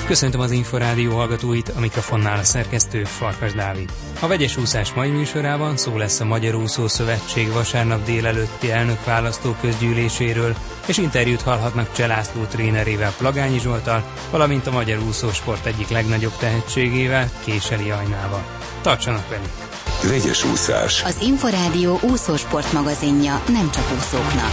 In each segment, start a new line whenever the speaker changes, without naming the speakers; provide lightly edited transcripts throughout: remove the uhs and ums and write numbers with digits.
Köszöntöm az Inforádió hallgatóit, a mikrofonnál a szerkesztő Farkas Dávid. A vegyes úszás mai műsorában szó lesz a Magyar Úszó Szövetség vasárnap délelőtti elnökválasztó közgyűléséről, és interjút hallhatnak Cseh László trénerével, Plagányi Zsolttal, valamint a magyar úszósport egyik legnagyobb tehetségével, Késely Ajnával. Tartsanak velünk!
Vegyes úszás.
Az Inforádió úszósport magazinja nem csak úszóknak.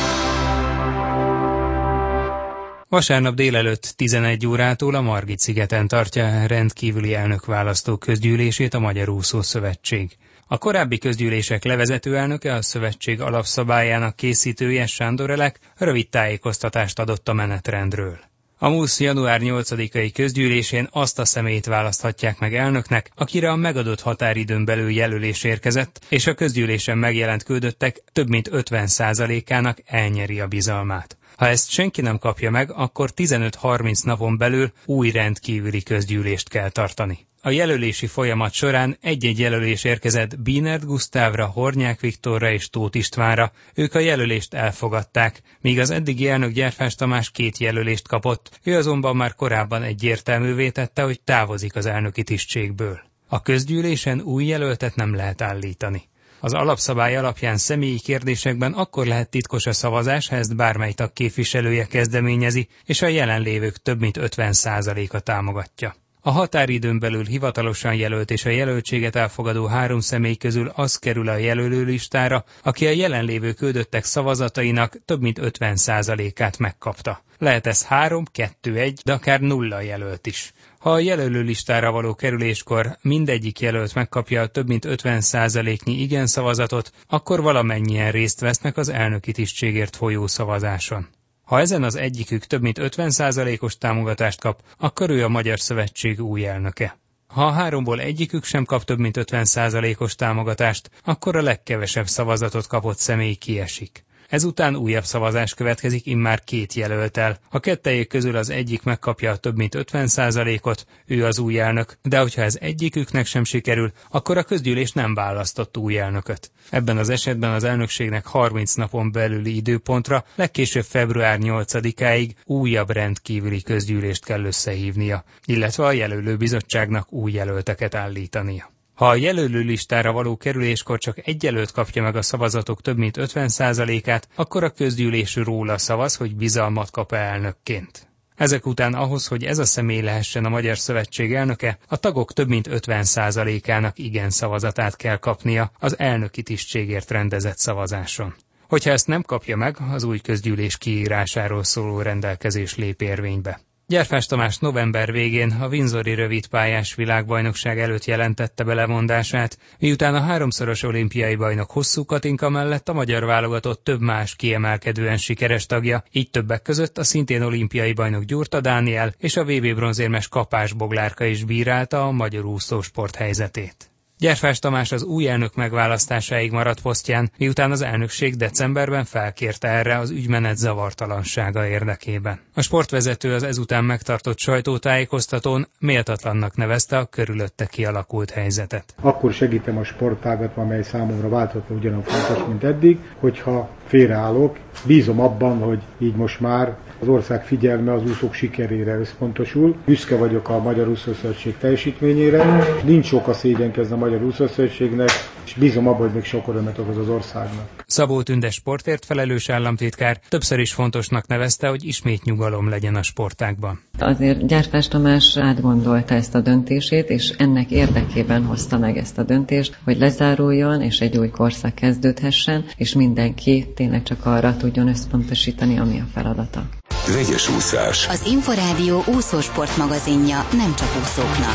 Vasárnap délelőtt 11 órától a Margit-szigeten tartja rendkívüli elnökválasztó közgyűlését a Magyar Úszó Szövetség. A korábbi közgyűlések levezető elnöke, a szövetség alapszabályának készítője Sándor Elek rövid tájékoztatást adott a menetrendről. A MUSZ január 8-ai közgyűlésén azt a személyt választhatják meg elnöknek, akire a megadott határidőn belül jelölés érkezett, és a közgyűlésen megjelent küldöttek több mint 50%-ának elnyeri a bizalmát. Ha ezt senki nem kapja meg, akkor 15-30 napon belül új rendkívüli közgyűlést kell tartani. A jelölési folyamat során egy-egy jelölés érkezett Bínert Gusztávra, Hornyák Viktorra és Tóth Istvánra, ők a jelölést elfogadták, míg az eddigi elnök Gyárfás Tamás 2 jelölést kapott, ő azonban már korábban egyértelművé tette, hogy távozik az elnöki tisztségből. A közgyűlésen új jelöltet nem lehet állítani. Az alapszabály alapján személyi kérdésekben akkor lehet titkos a szavazás, ha ezt bármely tag képviselője kezdeményezi, és a jelenlévők több mint 50%-a támogatja. A határidőn belül hivatalosan jelölt és a jelöltséget elfogadó 3 személy közül az kerül a jelölő listára, aki a jelenlévő küldöttek szavazatainak több mint 50%-át megkapta. Lehet ez 3, 2, 1, de akár 0 jelölt is. Ha a jelölő listára való kerüléskor mindegyik jelölt megkapja a több mint 50%-nyi igen szavazatot, akkor valamennyien részt vesznek az elnöki tisztségért folyó szavazáson. Ha ezen az egyikük több mint 50%-os támogatást kap, akkor ő a Magyar Szövetség új elnöke. Ha a 3-ból egyikük sem kap több mint 50%-os támogatást, akkor a legkevesebb szavazatot kapott személy kiesik. Ezután újabb szavazás következik immár 2 jelölttel. A kettejük közül az egyik megkapja a több mint 50%-ot, ő az új elnök, de hogyha ez egyiküknek sem sikerül, akkor a közgyűlés nem választott új elnököt. Ebben az esetben az elnökségnek 30 napon belüli időpontra, legkésőbb február 8-áig újabb rendkívüli közgyűlést kell összehívnia, illetve a jelölő bizottságnak új jelölteket állítania. Ha a jelölő listára való kerüléskor csak egy jelölt kapja meg a szavazatok több mint 50%-át, akkor a közgyűlés róla szavaz, hogy bizalmat kap elnökként. Ezek után ahhoz, hogy ez a személy lehessen a Magyar Szövetség elnöke, a tagok több mint 50%-ának igen szavazatát kell kapnia az elnöki tisztségért rendezett szavazáson. Hogyha ezt nem kapja meg, az új közgyűlés kiírásáról szóló rendelkezés lép érvénybe. Gyárfás Tamás november végén a Windsori rövidpályás világbajnokság előtt jelentette be lemondását, miután a 3-szoros olimpiai bajnok Hosszú Katinka mellett a magyar válogatott több más kiemelkedően sikeres tagja, így többek között a szintén olimpiai bajnok Gyurta Dániel és a VB bronzérmes Kapás Boglárka is bírálta a magyar úszósport helyzetét. Gyárfás Tamás az új elnök megválasztásáig maradt posztján, miután az elnökség decemberben felkérte erre az ügymenet zavartalansága érdekében. A sportvezető az ezután megtartott sajtótájékoztatón méltatlannak nevezte a körülötte kialakult helyzetet.
Akkor segítem a sportágat, amely számomra változatlan ugyanolyan fontos, mint eddig, hogyha félreállok, bízom abban, hogy így most már az ország figyelme az úszók sikerére összpontosul. Büszke vagyok a Magyar Úszószövetség teljesítményére. Nincs oka szégyenkezni a Magyar Úszószövetségnek, és bízom abban, hogy még sok örömet okoz az országnak.
Szabó Tünde sportért felelős államtitkár többször is fontosnak nevezte, hogy ismét nyugalom legyen a sportágban.
Azért Gyárfás Tamás átgondolta ezt a döntését, és ennek érdekében hozta meg ezt a döntést, hogy lezáruljon, és egy új korszak kezdődhessen, és mindenki tényleg csak arra tudjon összpontosítani, ami a feladata.
Vegyes úszás.
Az Inforádió úszósport magazinja nem csak úszóknak.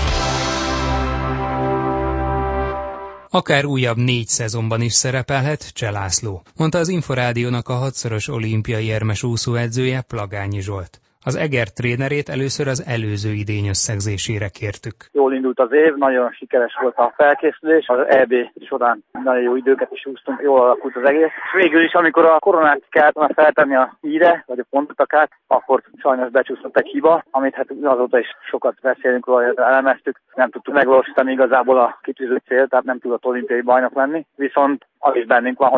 Akár újabb 4 szezonban is szerepelhet Cseh László, mondta az Inforádiónak a 6-szoros olimpiai érmes úszóedzője, Plagányi Zsolt. Az Eger trénerét először az előző idény összegzésére kértük.
Jól indult az év, nagyon sikeres volt a felkészülés, az EB során nagyon jó időket is úsztunk, jól alakult az egész. Végül is, amikor a koronát kellett volna feltenni a híre, vagy a pontotakát, akkor sajnos becsúszott egy hiba, amit hát azóta is sokat beszélünk róla, elemeztük. Nem tudtuk megvalósítani igazából a kitűzött célt, tehát nem tudott olimpiai bajnok lenni. Viszont az is bennünk van, hogy a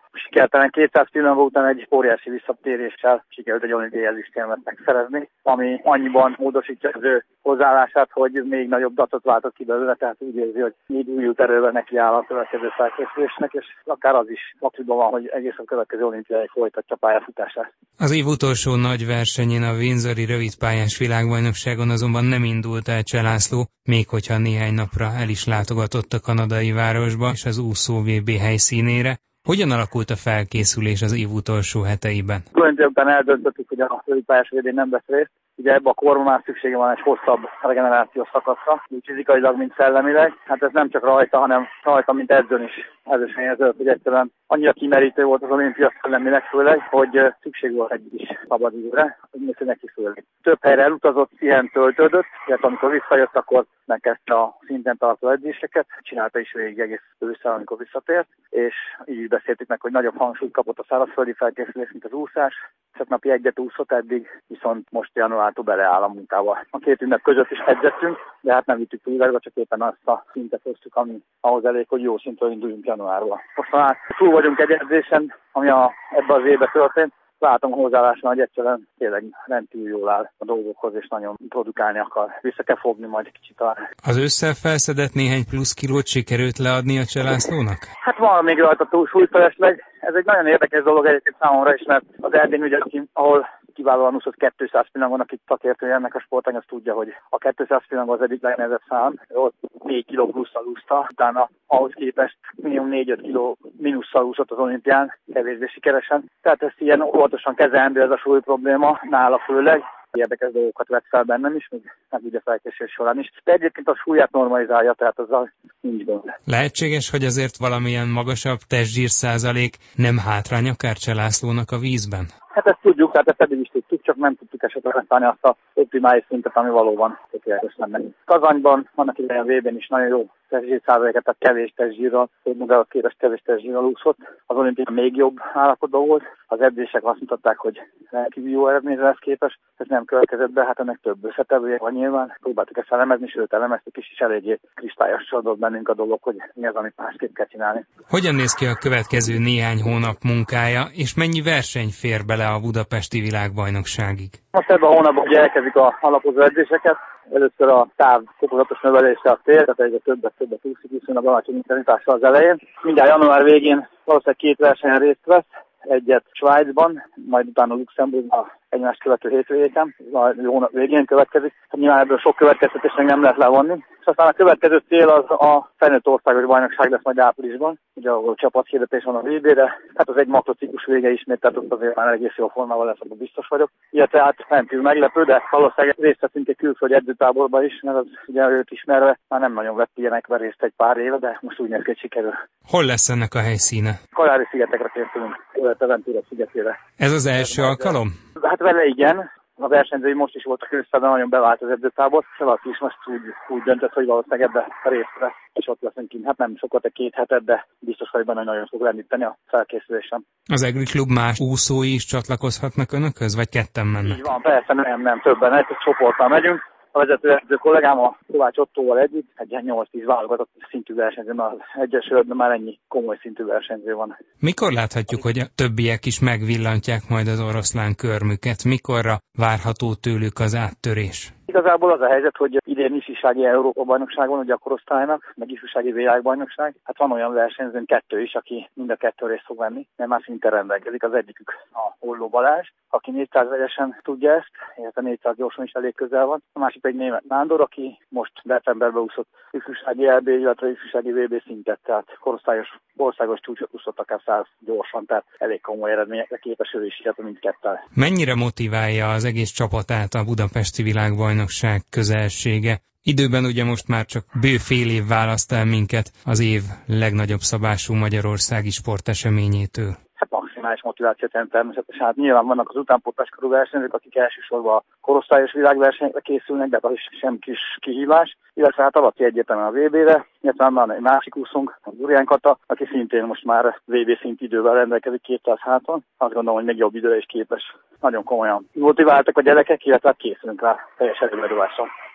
sikertelen 200 pillanatban után egy óriási visszatéréssel sikerült egy olimpiai ezüstérmet megszerezni, ami annyiban módosítja az ő hozzáállását, hogy még nagyobb datot váltott ki belőle, tehát úgy érzi, hogy még újult erővel neki áll a következő felkészülésnek, és akár az is pakliban van, hogy egész a következő olimpiai folytatja pályafutását.
Az év utolsó nagy versenyén, a Windsori rövidpályás világbajnokságon azonban nem indult el Cseh László, még hogyha néhány napra el is látogatott a kanadai városba és az úszó VB helyszínére. Hogyan alakult a felkészülés az év utolsó heteiben?
Tulajdonképpen eldöntöttük, hogy a rövidpályás VB-n nem vesz részt. Ugye ebben a korban már szüksége van egy hosszabb regenerációs szakaszra, úgy fizikailag, mint szellemileg. Hát ez nem csak rajta, hanem rajta, mint edzőn is erősen érződött, hogy egyszerűen annyira kimerítő volt az olimpia szellemileg főleg, hogy szükség volt egy kis szabad időre, hogy neki főleg. Több helyre elutazott, ilyen töltődött, illetve amikor visszajött, akkor megkezdte a szinten tartó edzéseket, csinálta is végig egész ősszel, amikor visszatért, és így beszéltük meg, hogy nagyobb hangsúlyt kapott a szárazföldi felkészülés, mint az úszás. Csak napi egyet úszott eddig, viszont most januártól beleáll a munkába. A két ünnep között is edzettünk, de hát nem vittük túlvágba, csak éppen azt a szintet hoztuk, ami ahhoz elég, hogy jó szintről induljunk januárba. Most már túl vagyunk egy edzésen, ami ebben az évben történt. Látom hozzáállásban, hogy egyszerűen tényleg rendkívül jól áll a dolgokhoz, és nagyon produkálni akar. Vissza kell fogni majd egy kicsit talán.
Az ősszel felszedett néhány plusz kilót sikerült leadni a Cseh Lászlónak?
Hát van még rajta súlyfelesleg. Ez egy nagyon érdekes dolog egyébként számomra is, mert az Erdély ugye, ahol kiválóan úszott 200 pillangon, akik szakértője ennek a sportág, az tudja, hogy a 200 pillangon az egyik legnehezebb szám. Ott 4 kiló plusszal úszta, utána ahhoz képest minimum 4-5 kiló mínusszal úszott az olimpián, kevésbé sikeresen. Tehát ezt ilyen óvatosan kezelendő ez a súly probléma, nála főleg. Érdekes dolgokat vett fel bennem is, meg ugye felkészülés során is. De egyébként a súlyát normalizálja, tehát azzal nincs gond.
Lehetséges, hogy azért valamilyen magasabb testzsír százalék nem hátrány akár Cseh Lászlónak a vízben?
Hát ezt tudjuk, tehát ezt eddig is tudtuk, csak nem tudtuk esetleg használni azt a optimális szintet, ami valóban tökéletes lenne. Kazanyban vannak idején a VB-n is nagyon jó testzsír százaléket, tehát kevés testzsírral, modellhoz képest kevés testzsírral úszott. Az olimpián még jobb állapotban volt. Az edzések azt mutatták, hogy rendkívül jó eredményre lesz képes. Ez nem következett be, hát ennek több összetevője van nyilván. Próbáltuk ezt elemezni, sőt elemeztük is eléggé kristályosodott bennünk a dolog, hogy mi az, amit másképp kell csinálni.
Hogyan néz ki a következő néhány hónap munkája, és mennyi verseny fér bele a budapesti világbajnokságig?
Most ebben a hónapban ugye elkezdik a alapozó edzéseket. Először a táv fokozatos növelése a cél, tehát egyre többet úszik, viszonylag alacsony intenzitással az elején. Mindjárt január végén valószínűleg 2 versenyen részt vesz, egyet Svájcban, majd utána Luxemburgban egymást követő hétvégéken, a hónap végén következik. Nyilván ebből sok következtetés még nem lehet levonni. És aztán a következő cél az a felnőtt országos bajnokság lesz majd áprilisban, ugye ahol csapathirdetés van a VB-re. Hát az egy makrociklus vége ismét, tehát ott azért már egész jó formában lesz, abban biztos vagyok. Illetve hát rendkívül meglepő, de valószínűleg részt veszünk egy külföldi edzőtáborba is, mert az ugye őt ismerve már nem nagyon vett ilyenekben részt egy pár éve, de most úgy néz ki, hogy sikerül.
Hol lesz ennek a helyszíne?
Kanári-szigetekre készülünk, Fuerteventura szigetére.
Ez az első alkalom?
Hát vele igen. A versenyzői most is voltak ősszel, nagyon bevált az edzőtábor, és valaki is most úgy döntött, hogy valószínűleg ebbe részt vesz, és ott leszünk kint. Hát nem sokat, egy 2 hetet, de biztos vagy benne, hogy nagyon fog lendíteni a felkészülésen. Az
EGRI Klub más úszói is csatlakozhatnak önökhöz, vagy ketten mennek?
Így van, persze, nem többen, egy csoporttal megyünk. A vezetőedző kollégám, a Kovács Ottóval együtt, egy 8-10 válogatott szintű versenyző, az egyesületben már ennyi komoly szintű versenyző van.
Mikor láthatjuk, hogy a többiek is megvillantják majd az oroszlán körmüket? Mikorra várható tőlük az áttörés?
Igazából az a helyzet, hogy idén ifjúsági Európa-bajnokságon, ugye a korosztálynak, meg ifjúsági világbajnokság. Hát van olyan versenyzőn 2 is, aki mind a 2 részt fog venni, mert már szinte rendelkezik. Az egyikük a Holló Balázs, aki 400 vegyesen tudja ezt, illetve 400 gyorsan is elég közel van. A másik pedig Németh Nándor, aki most decemberben úszott ifjúsági EB, illetve ifjúsági VB szintet, tehát országos csúcsot úszott akár 100 gyorsan, tehát elég komoly eredményekre képes ő is, illetve mindketten.
Mennyire motiválja az egész csapatát a budapesti világbajnokság közelsége? Időben ugye most már csak bő fél év választ el minket az év legnagyobb szabású magyarországi sporteseményétől.
Hát maximális motivációt jelent természetesen. Hát nyilván vannak az utánpótláskorú versenyzők, akik elsősorban a korosztályos világversenyekre készülnek, de az is sem kis kihívás. Illetve hát alapja egyértelműen a VB-re, illetve van egy másik úszónk, a Burján Kata, aki szintén most már VB szint idővel rendelkezik 200 háton. Azt gondolom, hogy még jobb időre is képes. Nagyon komolyan motiváltak a gyerekek, illetve készülünk rá teljes erőbedobással.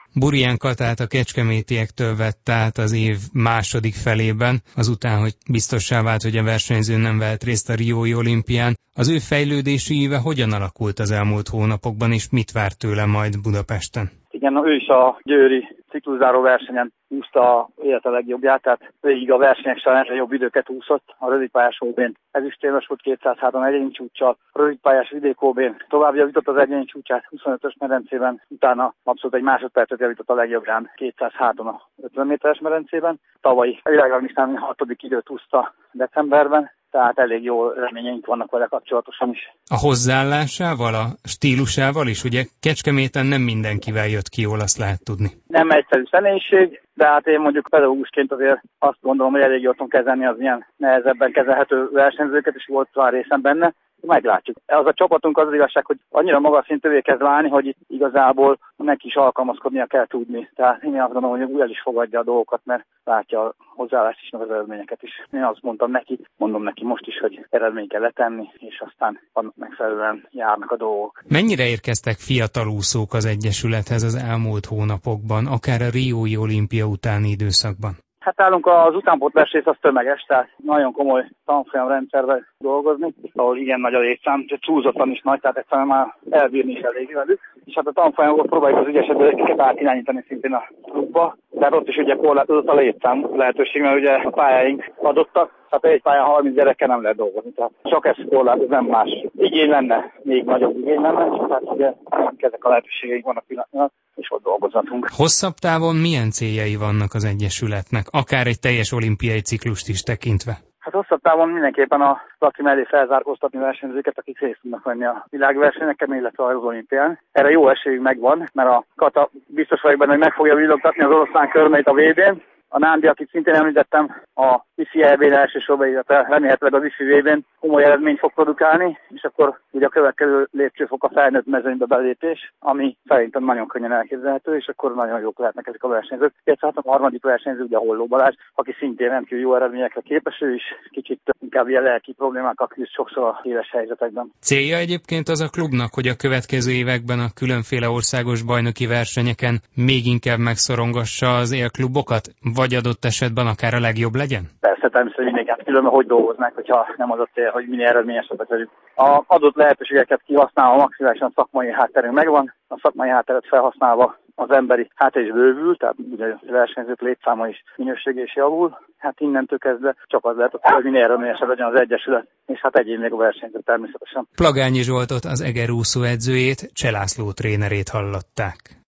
Burján Katát a kecskemétiektől vett át az év második felében, azután, hogy biztossá vált, hogy a versenyző nem vehet részt a Riói olimpián. Az ő fejlődési éve hogyan alakult az elmúlt hónapokban, és mit vár tőle majd Budapesten?
Igen, ő is a győri cikluszáró versenyen úszta élete legjobbját, tehát végig a versenyek során jobb időket úszott. A rövidpályás OB-n ezüstérmes volt 203 egyéni csúccsal, a rövidpályás vidék OB-n tovább javított az egyéni csúcsát 25-ös medencében, utána abszolút egy másodpercet javított a legjobbján 203 a 50 méteres medencében. Tavalyi világranglistán 6. időt úszta decemberben, tehát elég jó reményeink vannak vele kapcsolatosan is.
A hozzáállásával, a stílusával is, ugye Kecskeméten nem mindenkivel jött ki jól, azt lehet tudni.
Nem egyszerű személyiség, de hát én mondjuk pedagógusként azért azt gondolom, hogy elég jól tudom kezelni az ilyen nehezebben kezelhető versenyzőket, és volt már részem benne. Meglátjuk. Az a csapatunk az igazság, hogy annyira magas szintűvé kezd válni, hogy itt igazából neki is alkalmazkodnia kell tudni. Tehát én azt gondolom, hogy el is fogadja a dolgokat, mert látja a hozzáállást is, meg az eredményeket is. Én azt mondom neki most is, hogy eredményt kell letenni, és aztán annak megfelelően járnak a dolgok.
Mennyire érkeztek fiatal úszók az Egyesülethez az elmúlt hónapokban, akár a Riói olimpia utáni időszakban?
Hát nálunk az utánpótlás az tömeges, tehát nagyon komoly tanfolyamrendszerben dolgozni, ahol igen nagy a létszám, túlzottan is nagy, tehát egyszerűen már elbírni is elég velük. És hát a tanfolyamokból próbáljuk az ügyesebbeket átirányítani szintén a klubba, de ott is ugye korlátozott a létszám lehetőség, mert ugye a pályáink adottak, tehát egy pályán 30 gyerekkel nem lehet dolgozni, tehát csak ez korlátoz, nem más. Igény lenne, még nagyobb igény lenne, és tehát ugye ezek a lehetőségeink vannak pillanatnyilag, és ott dolgozhatunk.
Hosszabb távon milyen céljai vannak az Egyesületnek, akár egy teljes olimpiai ciklust is tekintve?
Hát hosszabb távon mindenképpen a Laci mellé felzárkóztatni versenyzőket, akik részt tudnak venni a világversenyeken, illetve az olimpián. Erre jó esélyünk megvan, mert a Kata biztos vagyok benne, hogy meg fogja villogtatni az oroszlán körmeit a VB-n. A Nándi, akit szintén említettem, a IFI EB-n elsősorban, illetve remélhetőleg az IFI VB-n komoly eredményt fog produkálni, és akkor ugye a következő lépcsőfok a felnőtt mezőnybe belépés, ami szerintem nagyon könnyen elképzelhető, és akkor nagyon jók lehetnek ezek a versenyzők. Illetve hát a harmadik versenyző, ugye a Holló Balázs, aki szintén rendkívül jó eredményekre képes, ő is kicsit inkább ilyen lelki problémákkal küzd sokszor a éles helyzetekben.
Célja egyébként az a klubnak, hogy a következő években a különféle országos bajnoki versenyeken még inkább megszorongassa az élklubokat, vagy adott esetben akár a legjobb legyen?
Persze, természetesen mindenki, különben hogy dolgoznak, hogyha nem az a cél, hogy minél eredményesebbek vagyunk. A adott lehetőségeket kihasználva maximálisan szakmai hátterünk megvan, a szakmai hátteret felhasználva az emberi háttér is bővül, tehát ugye a versenyzők létszáma is, minősége is javul. Hát innentől kezdve csak az lehet, hogy minél eredményesebb legyen az Egyesület, és hát egyén még a versenyző természetesen.
Plagányi Zsoltot, az Eger úszó edzőjét, Cseh László trénerét hallották.